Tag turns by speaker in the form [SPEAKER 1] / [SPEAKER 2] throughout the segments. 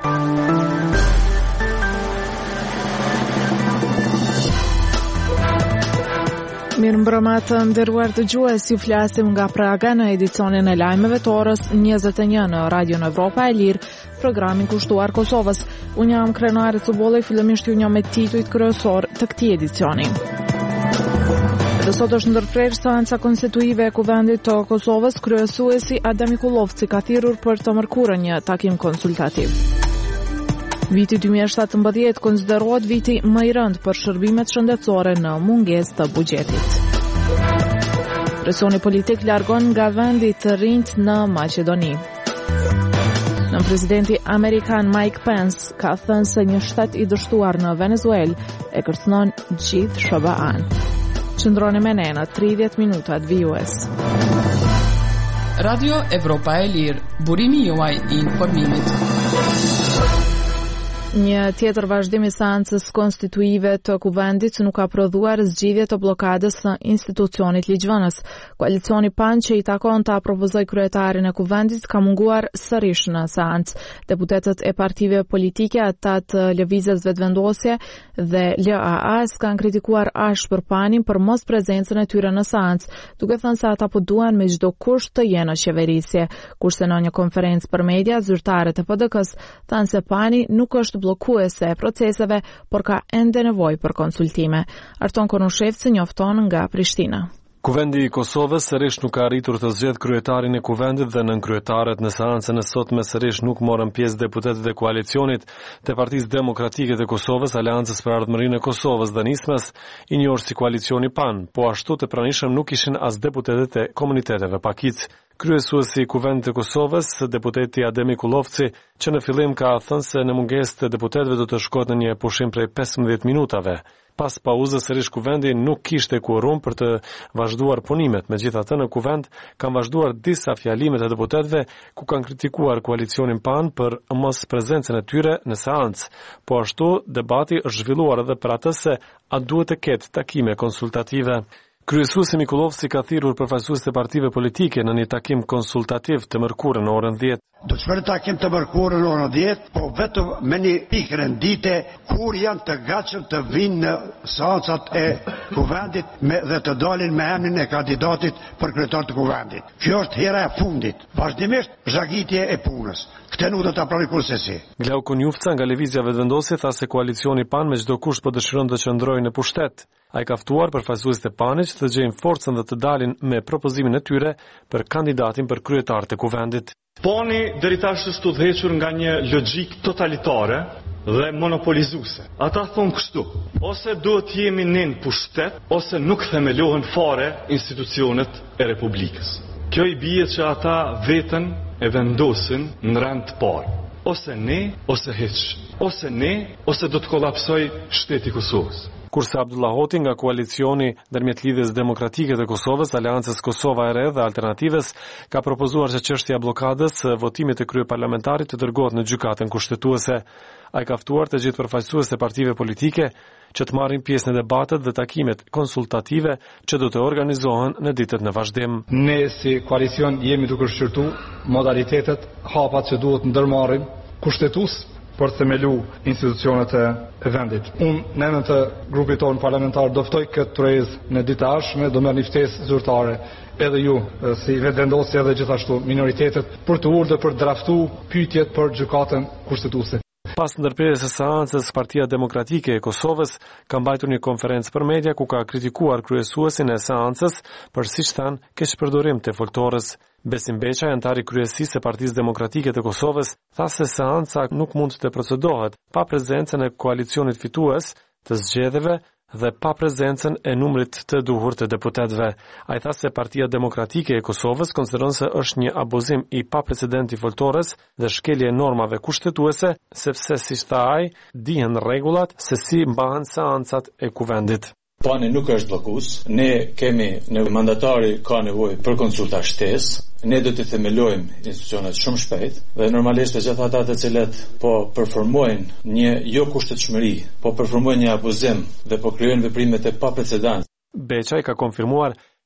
[SPEAKER 1] Mirëmbrëma të nderuar dëgjues, ju flasim nga Praga në edicionin e lajmeve të orës 21 në Radio Evropa e Lirë, programin kushtuar Kosovës. Unë jam Krenare Cubolli, fillimisht ju një me titujt kryesor të këtij edicioni. Dhe sot është ndërprerë seanca konstituive e Kuvendit të Kosovës, kryesuesi Adem Ikullovci ka thirrur për të mërkurën një takim konsultativ. Viti 2017 konsiderohet viti më i rënd për shërbimet shëndetësore në mungesë të buxhetit. Presioni politik largon nga vendi të rinjt në Maqedoni. Në presidenti amerikan Mike Pence ka thënë se një shtet i dështuar në Venezuelë e kërcënon gjithë SBA-n. Qëndroni me ne në 30 minutat vijues.
[SPEAKER 2] Radio Evropa e Lirë, burimi juaj i informimit.
[SPEAKER 1] Një tjetër vazhdim i seancës konstituive të Kuvendit nuk ka prodhuar zgjidhje të bllokadës së institucionit ligjvënës. Koalicioni PAN që i takon ta propozoj kryetarin e Kuvendit ka munguar sërish në seancë. Deputetët e partive politike, ata të lëvizjes vetëvendosje dhe LAA-s kanë kritikuar ashpër PAN-in për mos prezencën e tyre në seancë, duke thënë se ata po duan me çdo kusht të jenë në qeverisje. Kurse në një konferencë për media, zyrtarët e PD-s thanë se PAN-i nuk është bllokuese e proceseve, por ka ende nevojë për konsultime. Arton Konushevci njofton nga Prishtina.
[SPEAKER 3] Kuvendi i Kosovës sërish nuk ka arritur të zgjedhë kryetarin e kuvendit dhe nënkryetaret në seancën e sotme sërish nuk morën pjesë deputetët e koalicionit të Partisë Demokratike të Kosovës, Aleancës për Ardhmërinë e Kosovës dhe Nismës, i njohur si koalicioni PAN, po ashtu të pranishëm nuk ishin as deputetët e komuniteteve pakic. Kryesuesi i Kuvendit të Kosovës, deputeti Adem Ikullovci, që në fillim ka thënë se në mungesë të deputetëve do të shkohet në një pushim prej 15 minutave. Pas pauzës sërish kuvendi nuk kishte quorum për të vazhduar punimet. Megjithatë në kuvend kanë vazhduar disa fjalimet e deputetëve ku kanë kritikuar koalicionin PAN për mos prezencën e tyre në seancë. Po ashtu debati është zhvilluar edhe për atë se a duhet të ketë takime konsultative. Kryesuesi Ikullovci ka thirrur përfaqësuesit e partive politike në një takim konsultativ të mërkurën në orën 10.
[SPEAKER 4] Do të shkojë takim të mërkurën në orën 10, po vetëm me një pikë rendite kur janë të gatshëm të vinë në seancat e kuvendit dhe të dalin me emrin e kandidatit për kryetar të kuvendit. Kjo është hera e fundit. Vazhdimisht zhagitje e punës. Këtë nuk do ta pranoj kurrë si.
[SPEAKER 3] Glauko Njufca nga Lëvizja Vetëvendosje tha se koalicioni PAN me çdo kusht po dëshiron të qëndrojë në pushtet. Ai ka ftuar përfaqësuesit e PAN-it që të gjejnë forcën dhe të dalin me propozimin e tyre për kandidatin për kryetar të kuvendit.
[SPEAKER 5] PAN-i deri tash është udhëhequr nga një logjik totalitare dhe monopolizuese. Ata thonë kështu: ose duhet jemi ne në pushtet, ose nuk themelohen fare institucionet e Republikës. Kjo i bie që ata veten e vendosin në rand të parë. Ose ne, ose hiç. Ose ne, ose do të kollapsoj shteti i Kosovës.
[SPEAKER 3] Kurse Abdullah Hoti nga koalicioni ndërmjet Lidhjes Demokratike të Kosovës, Aleancës Kosova e Re dhe Alternativës ka propozuar që çështja e bllokadës së votimit të kryeparlamentarit të dërgohet në gjykatën kushtetuese. Ai ka ftuar të gjithë përfaqësuesit e partive politike që të marrin pjesë në debatet dhe takimet konsultative që do të organizohen në ditët në vazhdim.
[SPEAKER 6] Ne si koalicion jemi duke shqyrtu modalitetet, hapat që duhet ndërmarrin kushtetues për të themelu institucionet e vendit. Unë në emër të grupit tonë parlamentar do ftoj këtë tërheqës në ditë ardhshme, do merrni ftesë zyrtare edhe ju si vetëvendosje edhe gjithashtu minoritetet për të urdhër për draftu pyetjet për gjykatën kushtetuese.
[SPEAKER 3] Pas ndërprerjes së seancës, Partia Demokratike e Kosovës ka mbajtur një konferencë për media ku ka kritikuar kryesuesin e seancës për, siç thanë, keqpërdorim të foltorës. Besim Beqaj, antari kryesisë e Partisë Demokratike të Kosovës, tha se seanca nuk mund të procedohet pa prezencën e koalicionit fitues të zgjedhjeve dhe pa prezencën e numrit të duhur të deputetëve. Ai tha se Partia Demokratike e Kosovës konsideron se është një abuzim i paprecedent i foltores dhe shkelje e normave kushtetuese, sepse siç tha ai, dihen rregullat se si mbahen seancat e kuvendit.
[SPEAKER 7] PAN-i nuk është bllokues, ne kemi në mandatari ka nevojë për konsulta shtesë, ne do të themelojmë institucionet shumë shpejt dhe normalisht të gjithë ata të cilët po performojnë një jo kushtetshmëri, po performojnë një abuzim dhe po krijojnë veprime të paprecedent.
[SPEAKER 3] Beqaj ka konfirmuar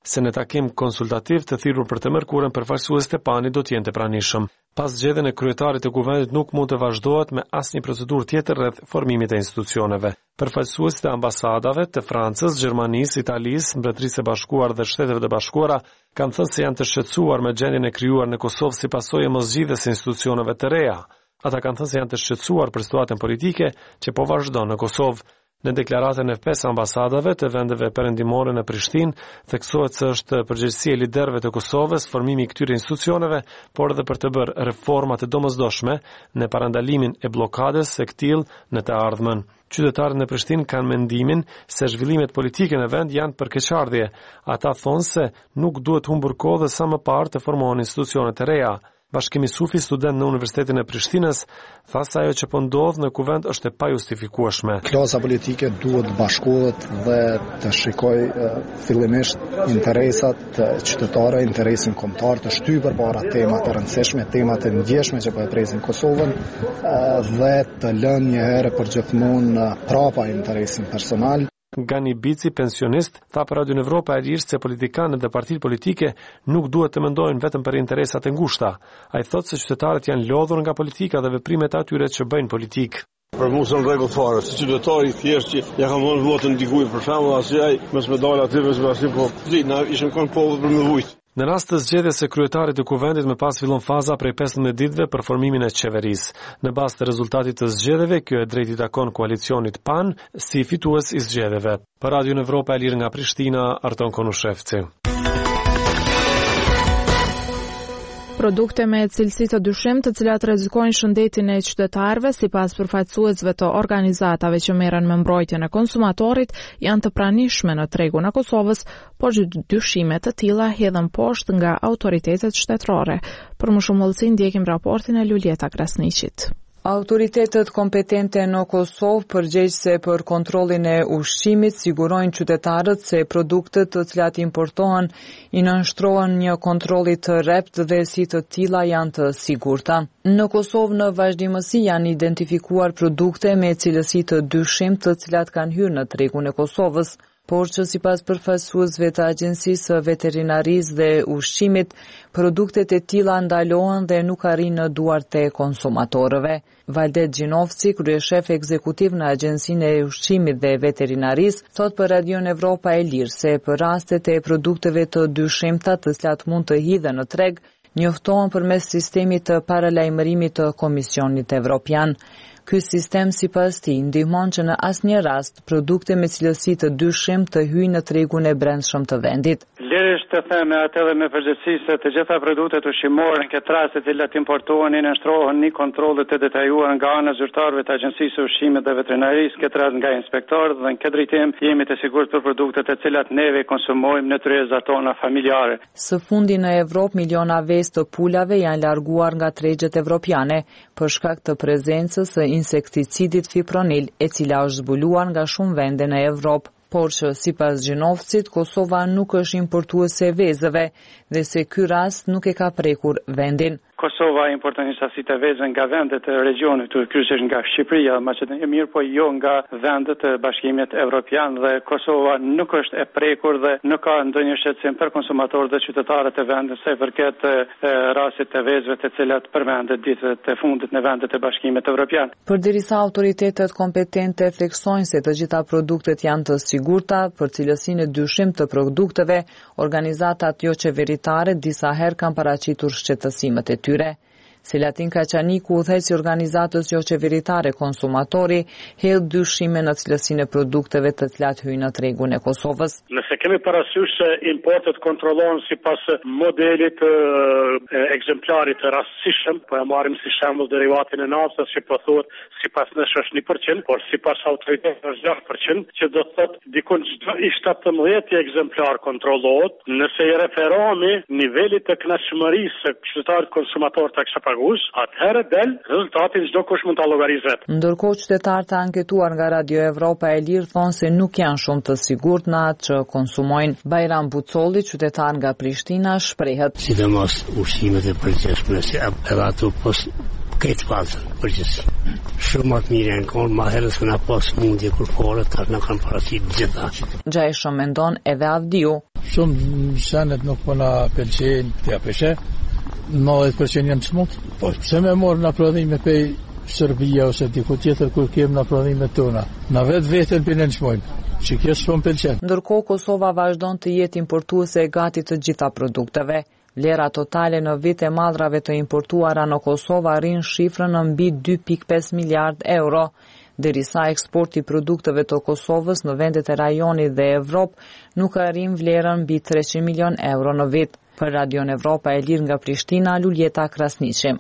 [SPEAKER 3] se në takim konsultativ të thirrur për të mërkurën përfaqësuesit e PAN-it do të jenë të pranishëm. Pas zgjedhjen e kryetarit të kuvendit nuk mund të vazhdohet me asnjë procedurë tjetër rreth formimit të institucioneve. Përfaqësuesit e ambasadave të Francës, Gjermanisë, Italisë, Mbretërisë së Bashkuar dhe Shteteve të Bashkuara kanë thënë se janë të shqetësuar me gjendjen e krijuar në Kosovë si pasojë e moszgjidhjes së institucioneve të reja. Ata kanë thënë se janë të shqetësuar për situatën politike që po vazhdon në Kosovë. Në deklaratën e 5 ambasadave të vendeve perëndimore në Prishtinë, theksohet se është përgjegjësia e liderëve të Kosovës formimi i këtyre institucioneve, por edhe për të bërë reforma të domosdoshme në parandalimin e bllokadës së këtij në të ardhmen. Qytetarët në Prishtinë kanë mendimin se zhvillimet politike në vend janë për keqardhje. Ata thonë se nuk duhet humbur kohë dhe sa më parë të formohen institucione të reja. Bashkimi Sufi, student në Universitetin e Prishtinës, tha se ajo që po ndodh në kuvend është e pajustifikueshme.
[SPEAKER 8] Klasa politike duhet të bashkohet dhe të shikojë fillimisht interesat të qytetarëve, interesin kombëtar, të shtyjë përpara tema të rëndësishme, tema të ndjeshme që po e presin Kosovën dhe të lënë një herë për gjithmonë prapa interesin personal.
[SPEAKER 3] Gani Bici, pensionist, tha për Radio Evropa e Lirë se politikanët dhe partitë politike nuk duhet të mendojnë vetëm për interesat e ngushta. Ai thotë se qytetarët janë lodhur nga politika dhe veprimet e atyre që bëjnë politikë.
[SPEAKER 9] Për mua është rregull fare, si qytetari thjesht që ja kam vënë votën dikujt për shembull, asaj mos më dal aty veç pasi po na ishim kanë kohë për më vujt.
[SPEAKER 3] Në rast të zgjedhjes së kryetarit të kuvendit më pas fillon faza prej 15 ditëve për formimin e qeverisë. Në bazë të rezultatit të zgjedhjeve, kjo e drejt i takon koalicionit PAN si fitues i zgjedhjeve. Për Radio Evropa e Lirë nga Prishtina, Arton Konushevci.
[SPEAKER 1] Produkte me cilësi të dyshim të cilat rrezikojnë shëndetin e qytetarëve sipas përfaqësuesve të organizatave që merren me mbrojtjen e konsumatorit janë të pranishme në tregun e Kosovës, por dyshime të tilla hedhen poshtë nga autoritetet shtetërore. Për më shumë vëllësi ndjekim raportin e Lulieta Krasniqit.
[SPEAKER 10] Autoritetet kompetente në Kosovë përgjegjëse për kontrollin e ushqimit sigurojnë qytetarët se produktet të cilat importohen i nënshtrohen një kontrolli të rrept dhe si të tilla janë të sigurta. Në Kosovë në vazhdimësi janë identifikuar produkte me cilësi të dyshim të cilat kanë hyrë në tregun e Kosovës, por që sipas përfaqësuesve të Agjencisë Veterinarisë dhe Ushqimit, produktet e tilla ndalohen dhe nuk arrin në duart e konsumatorëve. Valdet Gjinovci, kryeshef ekzekutiv në Agjencinë e Ushqimit dhe Veterinarisë, thot për Radio Evropa e Lirë se për rastet e produkteve të dyshimta të cilat mund të hidhen në treg, njoftohen përmes sistemit të paralajmërimit të Komisionit Evropian. Ky sistem sipas tij ndihmon që në asnjë rast produkte me cilësi të dyshim të hyjnë në tregun e brendshëm të vendit.
[SPEAKER 11] Lirisht të them atë dhe me përgjithësi se të gjitha produktet ushqimore në këtë rast të cilat importohen i nënshtrohen një kontrolle të detajuar nga ana e zyrtarëve të Agjencisë së Ushqimit dhe Veterinarisë, këtë rast nga inspektorët dhe në këtë drejtim jemi të sigurt për produktet të cilat neve konsumojmë në tryezat tona familjare.
[SPEAKER 10] Së fundi në Evropë miliona vezë të pulave janë larguar nga tregjet evropiane për shkak të prezencës së insekticidit fipronil, e cila është zbuluar nga shumë vende në Evropë, por që sipas Gjinovcit, Kosova nuk është importuese e vezëve dhe se ky rast nuk e ka prekur vendin.
[SPEAKER 11] Kosova importon një sasi të vezë nga vendet e regionit, kryesisht nga Shqipëria, Maqedonia, mirë po jo nga vendet e Bashkimit Evropian dhe Kosova nuk është e prekur dhe nuk ka ndonjë shqetësim për konsumatorët dhe qytetarët e vendit sa i përket rastit të vezëve të cilat përmendet ditëve të fundit në vendet e Bashkimit Evropian.
[SPEAKER 10] Përderisa autoritetet kompetente theksojnë se të gjitha produktet janë të sigurta për cilësinë e dyshim të produkteve, organizatat jo qeveritare disa herë kanë paraqitur shqetësimet e tyre. Selatin Kaçaniku, udhëheqësi i organizatës jo qeveritare Konsumatori, hedh dyshime në cilësinë e produkteve të cilat hyjnë në tregun e Kosovës.
[SPEAKER 12] Nëse kemi parasysh se importet kontrollohen sipas modelit ekzemplarit të rastësishëm, po e marrim si shembull derivatin e naftës që po thuhet sipas nesh është 1%, por sipas autoritetit është 6%, që do të thotë dikon çdo i 17 ekzemplar kontrollohet, nëse i referohemi nivelit të kënaqshmërisë së qytetarit konsumator tek atëherë del rezultatin çdo kush mund ta llogarizet.
[SPEAKER 10] Ndërkohë qytetarët të anketuar nga Radio Evropa e Lirë thonë se nuk janë shumë të sigurt në atë që konsumojnë. Bajram Bucolli, qytetar nga Prishtina, shprehet.
[SPEAKER 13] Sidomos ushqimet e përgjithshme si edhe ato këtë fazën përgjithësi. Shumë më të mirë janë konë, ma herës këna pas mundje kur fare, tash na kanë paraqitur gjitha.
[SPEAKER 10] Gjajshëm mendon edhe Avdiu.
[SPEAKER 14] Shumë senet nuk po na pëlqejnë t'ja peshe. 90% janë çmut. Po pse më morën na prodhime pe Serbia ose diku tjetër kur kem na prodhimet tona. Na vetveten pinë çmojmë. Që kjo shumë pëlqen.
[SPEAKER 10] Ndërkohë Kosova vazhdon të jetë importuese e gati të gjitha produkteve. Vlera totale në vit e madhrave të importuara në Kosovë arrin shifrën në mbi 2.5 miliard euro. Derisa eksporti i produkteve të Kosovës në vendet e rajonit dhe Evropë nuk arrin vlerën mbi 300 milion euro në vit. Për Radio Evropa e Lirë nga Prishtina, Luljeta Krasniqi.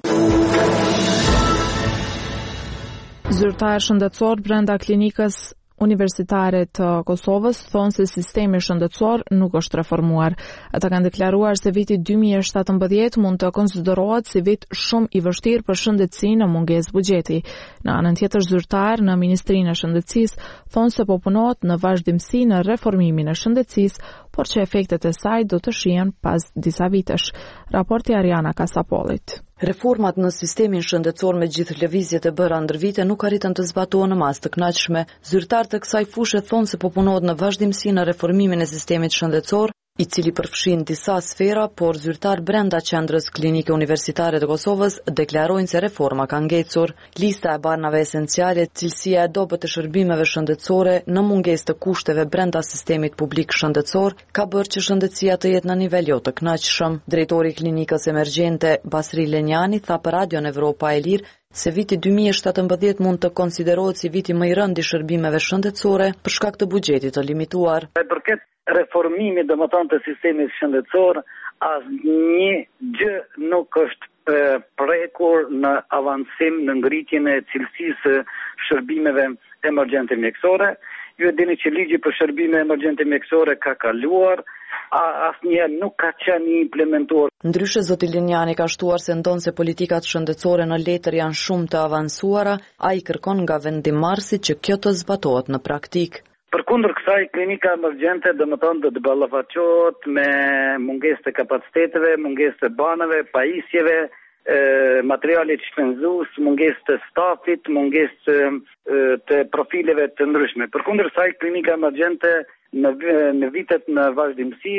[SPEAKER 1] Zyrtar shëndetësor brenda klinikës universitare të Kosovës thonë se sistemi shëndetësor nuk është reformuar. Ata kanë deklaruar se viti 2017 mund të konsiderohet si vit shumë i vështirë për shëndetësinë në mungesë buxheti. Në anën tjetër, zyrtar në Ministrinë e Shëndetësisë thonë se po punohet në vazhdimsi në reformimin e shëndetësisë, por që efektet e saj do të shihen pas disa vitesh. Raporti Ariana Kasapolit.
[SPEAKER 15] Reformat në sistemin shëndetësor me gjithë lëvizjet e bëra ndër vite nuk arritën të zbatohen në masë të kënaqshme. Zyrtarët e kësaj fushe thonë se po punohet në vazhdimsi në reformimin e sistemit shëndetësor, i cili përfshin disa sfera, por zyrtar brenda qendrës klinike universitare të Kosovës deklarojnë se reforma ka ngecur. Lista e barnave esenciale, cilësia e dobët e shërbimeve shëndetësore në mungesë të kushteve brenda sistemit publik shëndetësor ka bërë që shëndetësia të jetë në nivel jo të kënaqshëm. Drejtori i klinikës emergjente Basri Lenjani tha për Radio Evropa e Lirë se viti 2017 mund të konsiderohet si viti më i rënd i shërbimeve shëndetësore për shkak të buxhetit të limituar.
[SPEAKER 16] Përket reformimit domethënë të sistemit shëndetësor, asnjë gjë nuk është prekur në avancim në ngritjen e cilësisë së shërbimeve emergjente mjekësore. Ju e dini që ligji për shërbime emergjente mjekësore ka kaluar, asnjëherë nuk ka qenë implementuar.
[SPEAKER 15] Ndryshe, zoti Linjani ka shtuar se ndonë se politikat shëndetësore në letër janë shumë të avancuara, ai kërkon nga vendimarrësit që kjo të zbatohet në praktikë.
[SPEAKER 16] Përkundër kësaj, klinika emergjente domethënë do të ballafaqohet me mungesë të kapaciteteve, mungesë të banave, pajisjeve, materialit shpenzues, mungesë të stafit, mungesë të profileve të ndryshme. Përkundër kësaj, klinika emergjente në vitet në vazhdimsi,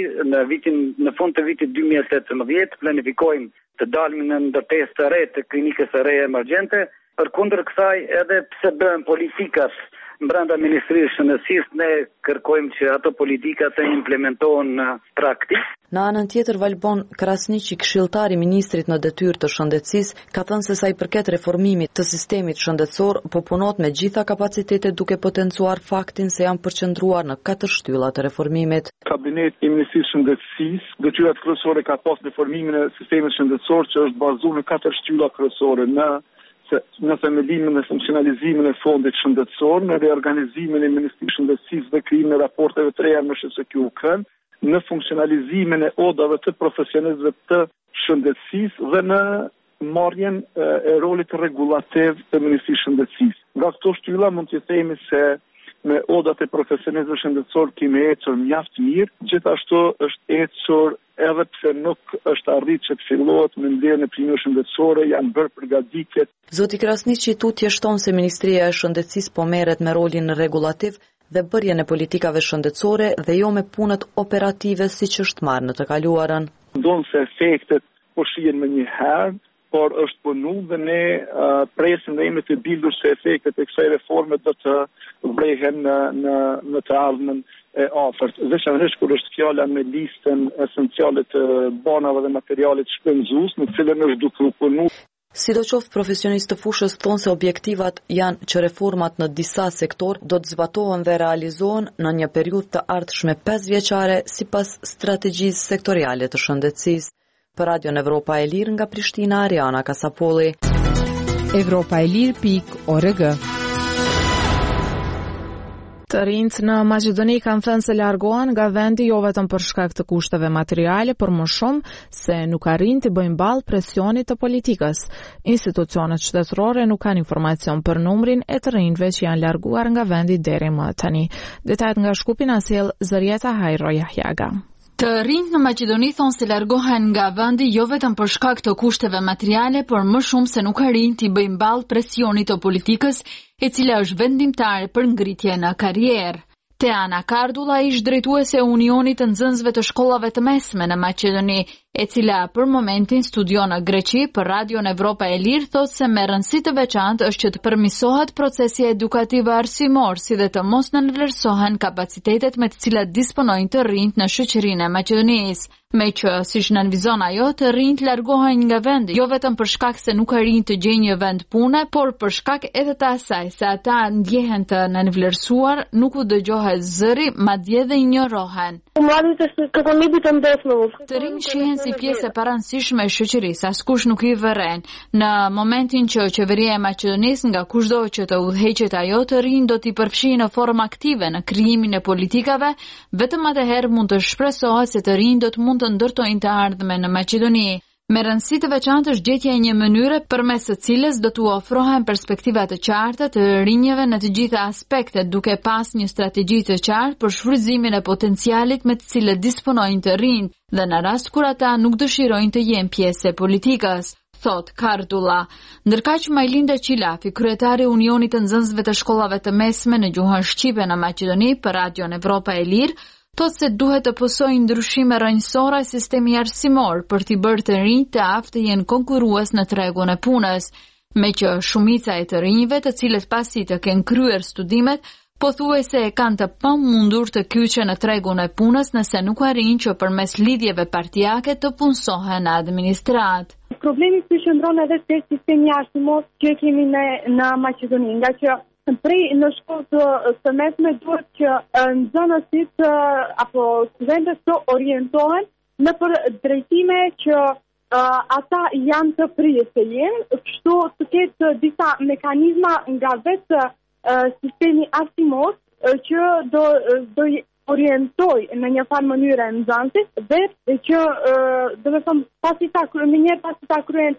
[SPEAKER 16] në fund të vitit 2018 planifikojmë të dalim në ndërtesë të re të klinikës së re emergjente. Përkundër kësaj, edhe pse bëhen politikat brenda Ministrisë së Shëndetësisë, ne kërkojmë që ato politika të implementohen në praktikë.
[SPEAKER 15] Në anën tjetër, Valbon Krasniqi, këshilltari ministrit në detyrë të shëndetësisë, ka thënë se sa i përket reformimit të sistemit shëndetësor, po punohet me gjitha kapacitetet duke potencuar faktin se janë përqendruar në 4 shtylla të reformimit.
[SPEAKER 17] Kabineti i Ministrisë së Shëndetësisë, detyrat kryesore ka pas reformimin e sistemit shëndetësor që është bazuar në 4 shtylla kryesore, në themelimin dhe funksionalizimin e fondit shëndetësor, në reorganizimin e Ministrisë së Shëndetësisë dhe krijimin e raporteve të reja me SHQ-n, në funksionalizimin e odave të profesionistëve të shëndetësisë dhe në marrjen e rolit regulativ të Ministrisë së Shëndetësisë. Nga këto shtylla mund të themi se me odat e profesionistëve shëndetësor kemi ecur mjaft mirë, gjithashtu është ecur edhe pse nuk është arritur që të fillohet me ndërën e primjeve shëndetësore, janë bërë përgatitjet.
[SPEAKER 15] Zoti Krasniqi tutje shton se Ministria e Shëndetësisë po merret me rolin regulativ dhe bërjen e politikave shëndetësore dhe jo me punët operative siç është marrë në të kaluarën.
[SPEAKER 17] Ndonë se efektet po shihen më një herë, por është punu dhe ne presim dhe jemi të bindur se efektet e kësaj reforme do të vrehen në të ardhmen e afërt. Veçanërisht kur është fjala me listën esenciale të banave dhe materialit shpenzues, në cilën është duke u punu.
[SPEAKER 15] Sidoqoftë, profesionistë të fushës thonë se objektivat janë që reformat në disa sektor do të zbatohen dhe realizohen në një periudhë të ardhshme 5 vjeçare sipas strategjisë sektoriale të shëndetësisë. Për Radio Evropa e Lirë nga Prishtina, Ariana Kasapolli.
[SPEAKER 10] Evropaelir.org.
[SPEAKER 1] Të rinjt në Maqedoni kanë thënë se largohen nga vendi jo vetëm për shkak të kushteve materiale, por më shumë se nuk arrin të bëjnë ballë presionit të politikës. Institucionet shtetërore nuk kanë informacion për numrin e të rinjve që janë larguar nga vendi deri më tani. Detajt nga Shkupi na sjell Zërieta Hajro Jahjaga.
[SPEAKER 18] Të rinjt në Maqedoni thonë se largohen nga vendi jo vetëm për shkak të kushteve materiale, por më shumë se nuk arrin të bëjnë ballë presionit të politikës, e cila është vendimtare për ngritje në karrierë. Teana Kardula ish drejtuese e Unionit të Nxënësve të Shkollave të Mesme në Maqedoni, e cila për momentin studion në Greqi për Radion Evropa e Lirë, thotë se me rëndësi të veçantë është që të përmirësohet procesi edukativ arsimor, si dhe të mos nënvlerësohen kapacitetet me të cilat disponojnë të rinjt në shoqërinë e Maqedonisë. Me që, siç nënvizon ajo, të rinjt largohen nga vendi, jo vetëm për shkak se nuk arrin të gjejnë një vend pune, por për shkak edhe të asaj se ata ndjehen të nënvlerësuar, nuk u dëgjohet zëri, madje dhe injorohen. Të rinjt shihen si pjesë e paransishme e shoqërisë, askush nuk i vëren. Në momentin që qeveria e Maqedonisë nga kushdo që të udhëheqet ajo, të rinjt do t'i përfshijë në formë aktive në krijimin e politikave, vetëm atëherë mund të shpresohet se të rinjt do të mund të ndërtojnë të ardhmen në Maqedoni. Me rëndësi të veçantë është gjetja e një mënyre përmes së cilës do t'u ofrohen perspektiva të qarta të rinjeve në të gjitha aspektet, duke pas një strategji të qartë për shfrytëzimin e potencialit me të cilët disponojnë të rinjt dhe në rast kur ata nuk dëshirojnë të jenë pjesë e politikës, thot Kardula. Ndërkaq Majlinda Qilafi, kryetari i Unionit të Nxënësve të Shkollave të Mesme në gjuhën shqipe në Maqedoni për Radion Evropa e Lirë, thotë se duhet të pësojë ndryshime rrënjësore e sistemi arsimor për t'i bërë të rinjt të aftë të jenë konkurrues në tregun e punës, me që shumica e të rinjve të cilët pasi të kenë kryer studimet, pothuajse e kanë të pamundur të kyçen në tregun e punës nëse nuk arrin që përmes lidhjeve partijake të punësohen në administrat.
[SPEAKER 19] Problemi qëndron edhe te sistemi arsimor që kemi në Maqedoni, nga që prej në shkollë të mesme duhet që nxënësit apo studentët të orientohen në për drejtime që ata janë të prirë të jenë, kështu të ketë disa mekanizma nga vetë sistemi arsimor që do orientoj në një farë mënyrë nxënësit dhe që do të them pasi ta kryen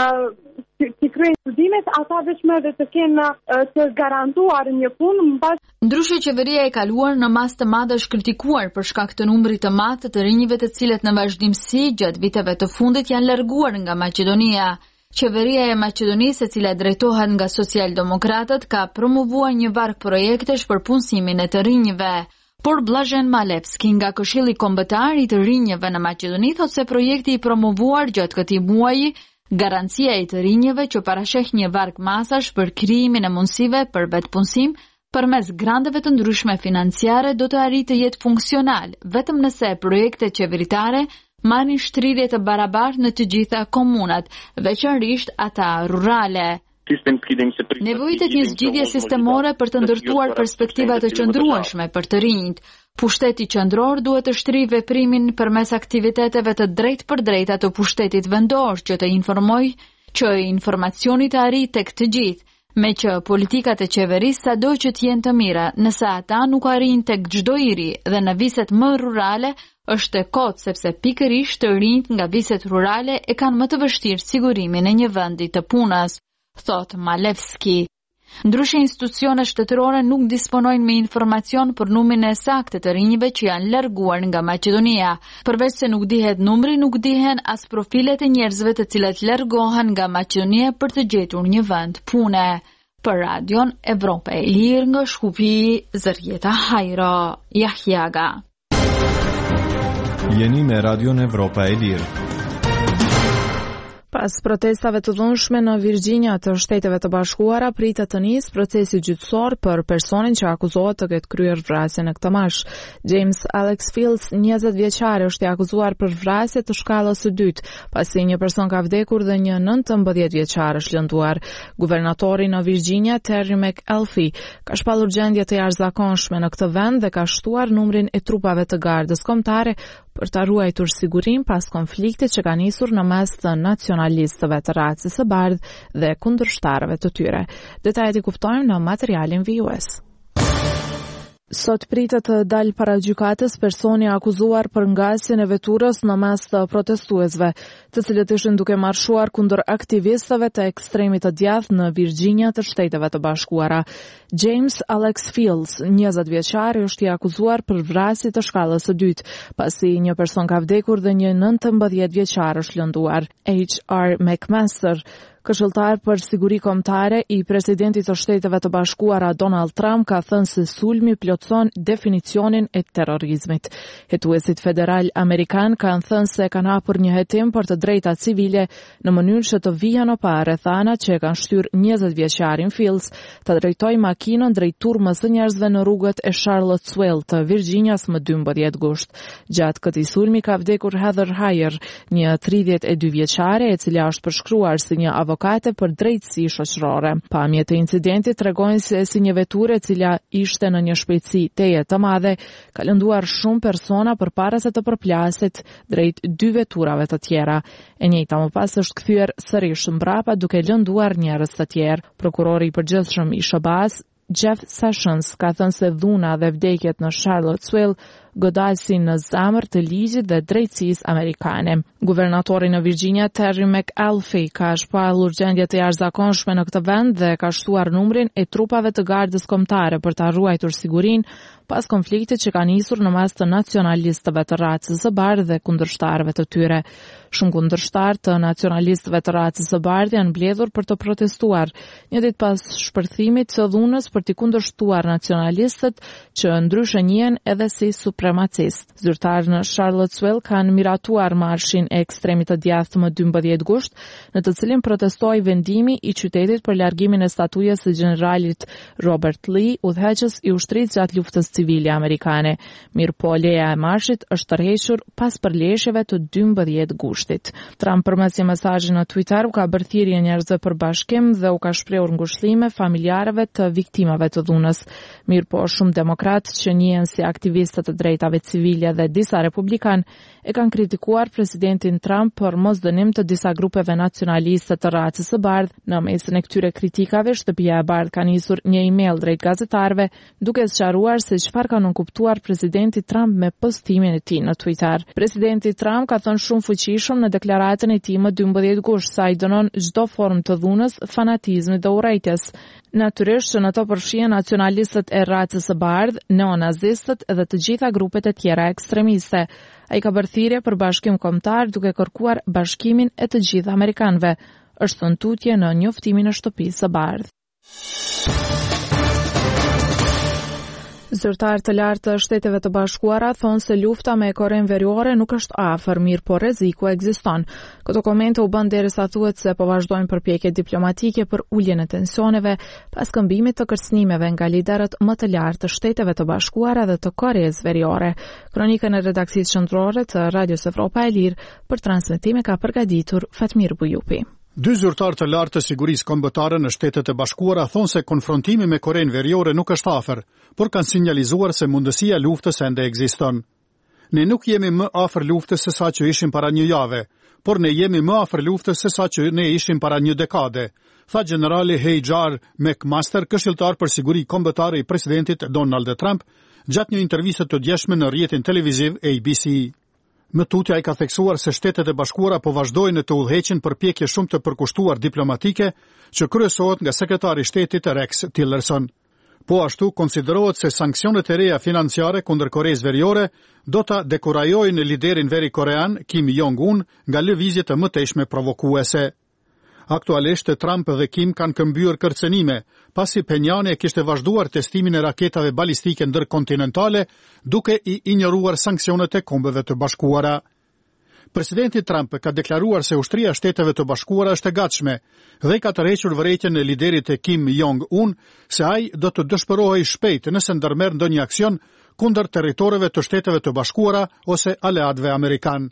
[SPEAKER 19] të kryen studimet, ata vetëm edhe të kenë të garantuar një punë mbas.
[SPEAKER 18] Ndryshe qeveria e kaluar në masë të madhe është kritikuar për shkak të numrit të madh të rinjve të cilët në vazhdimsi gjatë viteve të fundit janë larguar nga Maqedonia. Qeveria e Maqedonisë, e cila drejtohet nga socialdemokratët, ka promovuar një varg projektesh për punësimin e të rinjve. Por Blažen Malevski nga Këshilli Kombëtar i të rinjve në Maqedoni thotë se projekti i promovuar gjatë këtij muaji garancia e të rinjeve që parasheh një varg masash për krijimin e mundësive për vetpunësim përmes granteve të ndryshme financiare do të arrijë të jetë funksional, vetëm nëse projektet qeveritare marrin shtrirje të barabartë në të gjitha komunat, veçanërisht ata rurale. Nevojitet një zgjidhje sistemore për të ndërtuar perspektiva të qëndrueshme për të rinjt. Pushteti qendror duhet të shtrijë veprimin përmes aktiviteteve të drejtë për drejta të pushtetit vendor që të informojë që informacioni të arrijë tek të gjithë, me që politikat e qeverisë sado që të jenë të mira, nëse ata nuk arrijnë tek çdo i ri dhe në viset më rurale është e kotë sepse pikërisht të rinjt nga viset rurale e kanë më të vështirë sigurimin e një vendi të punës, thot Malevski. Ndryshe institucionet shtetërore nuk disponojnë me informacion për numrin e saktë të rinjve që janë larguar nga Maqedonia. Përveç se nuk dihet numri, nuk dihen as profilet e njerëzve të cilët largohen nga Maqedonia për të gjetur një vend pune. Për Radion Evropa e Lirë nga Shkupi, Zërjeta Hajro, Jahjaga.
[SPEAKER 20] Jeni me Radion Evropa e Lirë.
[SPEAKER 1] Pas protestave të dhunshme në Virginia të Shteteve të Bashkuara, pritet të nisë procesi gjyqësor për personin që akuzohet të ketë kryer vrasjen e këtë mash. James Alex Fields, 20 vjeçar, është i akuzuar për vrasje të shkallës së dytë, pasi një person ka vdekur dhe një 19 vjeçar është lënduar. Guvernatori në Virginia, Terry McAuliffe, ka shpallur gjendje të jashtëzakonshme në këtë vend dhe ka shtuar numrin e trupave të gardës kombëtare për të ruajtur sigurim pas konfliktit që ka nisur në mes të nacionalistëve të racës së bardhë dhe kundërshtarëve të tyre. Detajet i kuptojmë në materialin vijues. Sot pritet të dalë para gjykatës personi akuzuar për ngasjen e veturës në mes të protestuesve, të cilët ishin duke marshuar kundër aktivistëve të ekstremit të djathtë në Virginia të Shteteve të Bashkuara. James Alex Fields, 20 vjeçar, është i akuzuar për vrasje të shkallës së dytë, pasi një person ka vdekur dhe një 19 vjeçar është lënduar. H.R. McMaster, Këshilltar për siguri kombëtare i presidentit të Shteteve të Bashkuara Donald Trump ka thënë se sulmi plotson definicionin e terrorizmit. Hetuesit federal amerikan kanë thënë se kanë hapur një hetim për të drejtat civile në mënyrë që të vihen pa rrethanat që kanë shtyrë 20 vjeçarin Fields të drejtojë makinën drejt turmës së njerëzve në rrugët e Charlottesville të Virginias më 12 gusht. Gjatë këtij sulmi ka vdekur Heather Heyer, një 32 vjeçare e cila është përshkruar si një avokate për drejtësi shoqërore. Pamjet e incidentit tregojnë se si një veturë e cila ishte në një shpejtësi teje të madhe ka lënduar shumë persona përpara se të përplaset drejt 2 veturave të tjera. E njëjta më pas është kthyer sërish mbrapa duke lënduar njerëz të tjerë. Prokurori i përgjithshëm i SHABAS, Jeff Sessions, ka thënë se dhuna dhe vdekjet në Charlottesville godasin në zamër të ligjit dhe drejtësisë amerikane. Guvernatori në Virginia, Terry McAuliffe, ka shpallur gjendje të jashtëzakonshme në këtë vend dhe ka shtuar numrin e trupave të gardës kombëtare për ta ruajtur sigurinë pas konfliktit që ka nisur në mes të nacionalistëve të racës së bardhë dhe kundërshtarëve të tyre. Shumë kundërshtar të nacionalistëve të racës së bardhë janë mbledhur për të protestuar një ditë pas shpërthimit të dhunës për të kundërshtuar nacionalistët që ndryshe njihen edhe si supremacist. Zyrtarë në Charlottesville kanë miratuar marshin e ekstremit të djathtë më 12 gusht, në të cilin protestoi vendimi i qytetit për largimin e statujës së generalit Robert Lee, udhëheqës i ushtrisë gjatë luftës civile amerikane. Mirëpo leja e marshit është tërhequr pas përleshjeve të 12 gushtit. Trump përmes një mesazhi në Twitter u ka bërë thirrje njerëzve për bashkim dhe u ka shprehur ngushëllime familjarëve të viktimave të dhunës. Mirëpo shumë demokratë që njihen si aktivistët të drejtave civile dhe disa republikan e kanë kritikuar presidentin Trump për mosdënim të disa grupeve nacionaliste të racës së bardhë. Në mesin e këtyre kritikave, Shtëpia e Bardhë ka nisur një email drejt gazetarëve duke sqaruar se çfarë ka nënkuptuar presidenti Trump me postimin e tij në Twitter. Presidenti Trump ka thënë shumë fuqishëm në deklaratën e tij më 12 gusht se ai dënon çdo formë të dhunës, fanatizmit dhe urrejtjes. Natyrisht që në to përfshihen nacionalistët e racës së bardhë, neonazistët dhe të gjitha grupet e tjera ekstremiste. Ai ka bërë thirrje për bashkim kombëtar duke kërkuar bashkimin e të gjithë amerikanëve. Është thënë tutje në njoftimin e Shtëpisë së Bardhë. Zyrtarë të lartë të Shteteve të Bashkuara thonë se lufta me Korenë Veriore nuk është afër, mirë po rreziku ekziston. Këto komente u bën derisa thuhet se po vazhdojnë përpjekjet diplomatike për uljen e tensioneve pas këmbimit të kërcënimeve nga liderët më të lartë të Shteteve të Bashkuara dhe të Koreas Veriore. Kronikën e redaksisë qendrore të Radios Evropa e Lirë për transmetim ka përgatitur Fatmir Bujupi.
[SPEAKER 21] 2 zyrtarë të lartë të sigurisë kombëtare në Shtetet e Bashkuara thonë se konfrontimi me Korenë Veriore nuk është afër, por kanë sinjalizuar se mundësia luftës ende ekziston. Ne nuk jemi më afër luftës se sa që ishim para një jave, por ne jemi më afër luftës se sa që ne ishim para një dekade, tha generali Hajar McMaster, këshilltar për siguri kombëtare i presidentit Donald Trump, gjatë një interviste të djeshme në rrjetin televiziv ABC. Më tutje ai ka theksuar se Shtetet e Bashkuara po vazhdojnë të udhëheqin përpjekje shumë të përkushtuar diplomatike që kryesohet nga sekretari i shtetit Rex Tillerson. Po ashtu konsiderohet se sanksionet e reja financiare kundër Koreas Veriore do ta dekurajojnë liderin veri korean Kim Jong-un nga lëvizjet e mëtejshme provokuese. Aktualisht Trump dhe Kim kanë këmbyer kërcënime, pasi Pyongyang kishte vazhduar testimin e raketave balistike ndërkontinentale duke i injoruar sanksionet e Kombeve të Bashkuara. Presidenti Trump ka deklaruar se ushtria e Shteteve të Bashkuara është e gatshme dhe ka tërhequr vërejtjen e liderit e Kim Jong-un se ai do të dëshpërohej shpejt nëse ndërmerr ndonjë aksion kundër territoreve të Shteteve të Bashkuara ose aleatëve amerikan.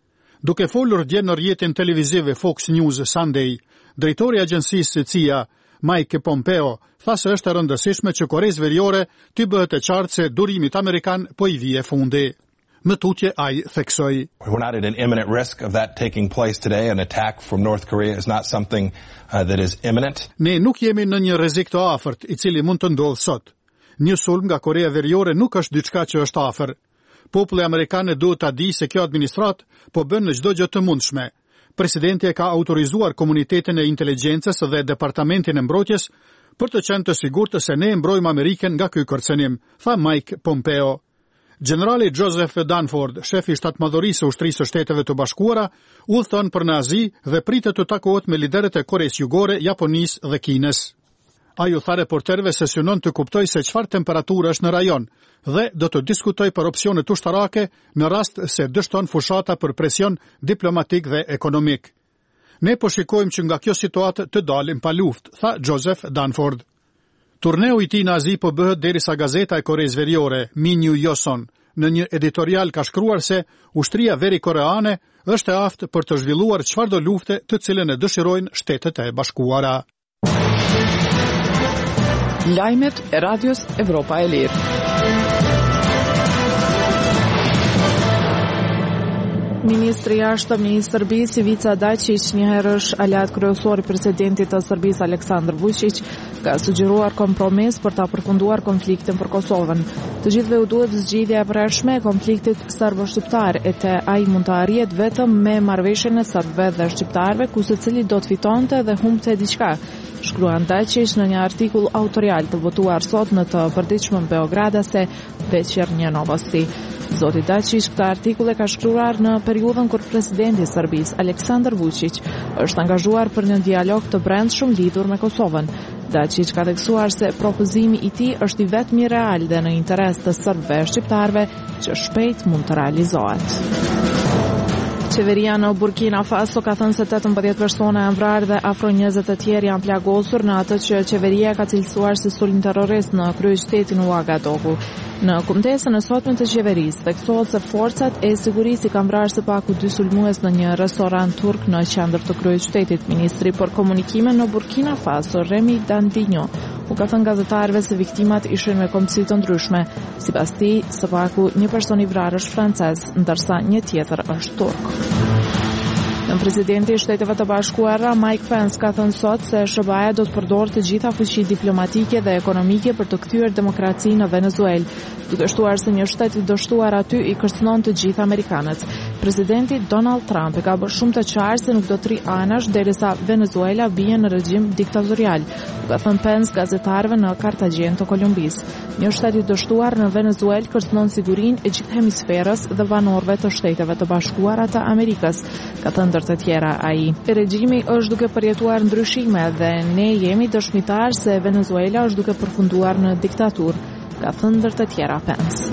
[SPEAKER 21] Duke folur dje në rrjetin televiziv Fox News Sunday, drejtori i agjencisë CIA, Mike Pompeo, tha se është e rëndësishme që Koreas Veriore të bëhet e qartë se durimit amerikan po i vije fundi. Më tutje ai theksoi.
[SPEAKER 22] We're not at an imminent risk of that taking place today. An attack from North Korea is not something that is imminent.
[SPEAKER 21] Ne nuk jemi në një rrezik të afërt i cili mund të ndodhë sot. Një sulm nga Korea Veriore nuk është diçka që është afër. Populli amerikan duhet ta di se kjo administratë po bën në çdo gjë të mundshme. Presidenti e ka autorizuar komunitetin e inteligjencës dhe departamentin e mbrojtjes për të qenë të sigurt se ne e mbrojmë Amerikën nga ky kërcënim, tha Mike Pompeo. Generali Joseph Dunford, shefi i shtatmadhërisë së Ushtrisë së Shteteve të Bashkuara, udhëton për në Azi dhe pritet të takohet me liderët e Koreas Jugore, Japonisë dhe Kinës. Ai u tha reporterëve se synon të kuptojë se çfarë temperaturë është në rajon dhe do të diskutojë për opsionet ushtarake në rast se dështon fushata për presion diplomatik dhe ekonomik. Ne po shikojmë që nga kjo situatë të dalim pa luftë, tha Joseph Dunford. Turneu i tij në Azi po bëhet derisa gazeta e Koreas Veriore, Minyu Yoson, në një editorial ka shkruar se ushtria veri-koreane është e aftë për të zhvilluar çfarëdo lufte të cilën e dëshirojnë Shtetet e Bashkuara.
[SPEAKER 1] Lajmet e Radios Evropa e Lirë. Ministri i jashtëm i Serbisë Ivica Dačić, njëherësh aleat kryesor i presidentit të Serbisë Aleksandar Vučić, ka sugjeruar kompromis për ta përfunduar konfliktin për Kosovën. Të gjithëve u duhet zgjidhja e përhershme e konfliktit serbo-shqiptar, e te ai mund të arrihet vetëm me marrëveshjen e serbëve dhe shqiptarëve, ku secili do të fitonte dhe humbte diçka. Shkruan Dačić në një artikull autorial të votuar sot në të përditshmën Beogradase Večernje Novosti. Zoti Dačić këtë artikull e ka shkruar në periudhën kur presidenti i Serbisë Aleksandar Vučić është angazhuar për një dialog të brendshëm lidhur me Kosovën. Dačić ka theksuar se propozimi i tij është i vetmi real dhe në interes të serbëve e shqiptarëve që shpejt mund të realizohet. Qeveria në Burkina Faso ka thënë se 18 persona janë vrarë dhe afro 20 të tjerë janë plagosur në atë që qeveria ka cilësuar si sulm terrorist në kryeqytetin Ouagadougou. Në kumtesën e sotme të qeverisë, theksohet se forcat e sigurisë kanë vrarë së paku 2 sulmues në një restoran turk në qendër të kryeqytetit. Ministri për komunikime në Burkina Faso, Remy Dandinho, u ka thënë gazetarëve se viktimat ishin me kombësi të ndryshme. Sipas tij, së paku një person i vrarë është francez, ndërsa një tjetër është turk. Në presidenti i Shteteve të Bashkuara, Mike Pence, ka thënë sot se SBA do të përdorë të gjitha fuqitë diplomatike dhe ekonomike për të kthyer demokracinë në Venezuelë, duke shtuar se një shtet i dështuar aty i kërcënon të gjithë amerikanët. Presidenti Donald Trump e ka bërë shumë të qartë se nuk do të rri anash derisa Venezuela bie në regjim diktatorial, ka thënë Pence gazetarëve në Cartagena të Kolumbisë. Një shtet i dështuar në Venezuelë kërcënon sigurinë e gjithë hemisferës dhe banorëve të Shteteve të Bashkuara të Amerikës, ka thënë ndër të tjera ai. Regjimi është duke përjetuar ndryshime dhe ne jemi dëshmitar se Venezuela është duke përfunduar në diktaturë, ka thënë ndër të tjera Pence.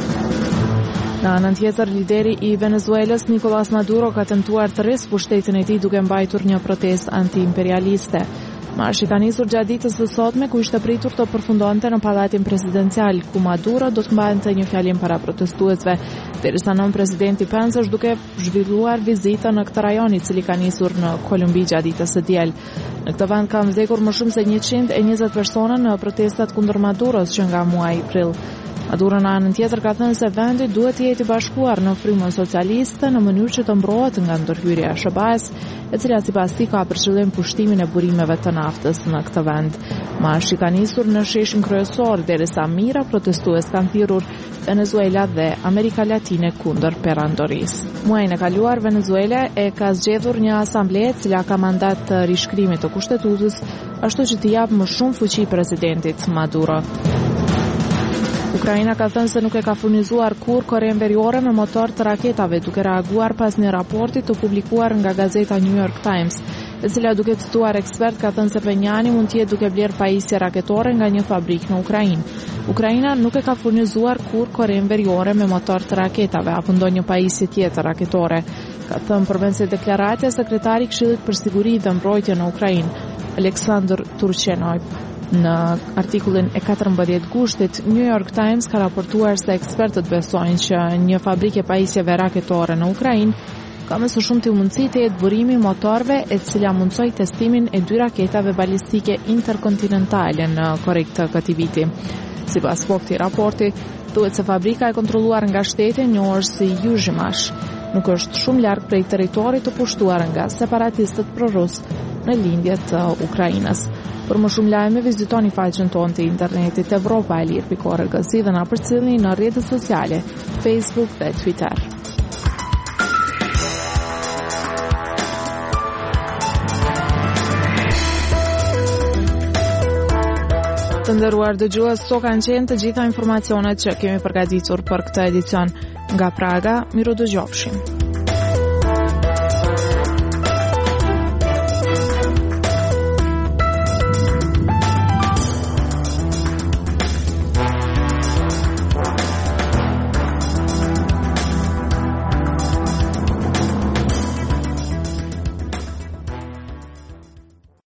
[SPEAKER 1] Në anën tjetër, lideri i Venezuelës Nicolás Maduro ka tentuar të rrisë pushtetin e tij duke mbajtur një protestë anti-imperialiste. Marshi ka nisur gjatë ditës së sotme, ku ishte pritur të përfundonte në pallatin presidencial, ku Maduro do të mbante një fjalim para protestuesve, derisa nën presidenti Pence është duke zhvilluar vizitën në këtë rajon, i cili ka nisur në Kolumbi gjatë ditës së diel. Në këtë vend kanë vdekur më shumë se 120 persona në protestat kundër Maduros që nga muaji prill. Maduro në anën tjetër ka thënë se vendi duhet të jetë i bashkuar në frymën socialiste në mënyrë që të mbrohet nga ndërhyrja e SBA-s, e cila sipas tij ka për qëllim pushtimin e burimeve të naftës në këtë vend. Marshi ka nisur në sheshin kryesor, derisa mijëra protestues kanë thirrur Venezuela dhe Amerika Latine kundër perandorisë. Muajin e kaluar Venezuela e ka zgjedhur një asamblee e cila ka mandat të rishkrimit të kushtetutës, ashtu që të japë më shumë fuqi presidentit Maduro. Ukraina ka thënë se nuk e ka furnizuar kur Korenë Veriore me motor të raketave, duke reaguar pas një raporti të publikuar nga gazeta New York Times, e cila duke cituar ekspert ka thënë se Penjani mund të jetë duke bler pajisje raketore nga një fabrikë në Ukrainë. Ukraina nuk e ka furnizuar kur Korenë Veriore me motor të raketave apo ndonjë pajisje tjetër raketore, ka thënë përmes deklaratës sekretari i Këshillit për Siguri dhe Mbrojtje në Ukrainë, Aleksandr Turchenov. Në artikullin e 14 gushtit, New York Times ka raportuar se ekspertët besojnë që një fabrikë pajisjeve raketore në Ukrainë ka më së shumti mundësi të jetë burimi motorëve, e cila mundsoi testimin e 2 raketave balistike interkontinentale në korrik të këtij viti. Sipas këtij raporti, thuhet se fabrika e kontrolluar nga shteti njohur si Yuzhmash nuk është shumë larg prej territorit të pushtuar nga separatistët prorus në lindje të Ukrainës. Për më shumë lajme, vizitoni faqen tonë të internetit evropaelir.org dhe na përcjellni në rrjetet sociale, Facebook dhe Twitter. Të nderuar dëgjues, so kanë qenë të gjitha informacionet që kemi përgatitur për këtë edicion. Nga Praga, miru dëgjofshim.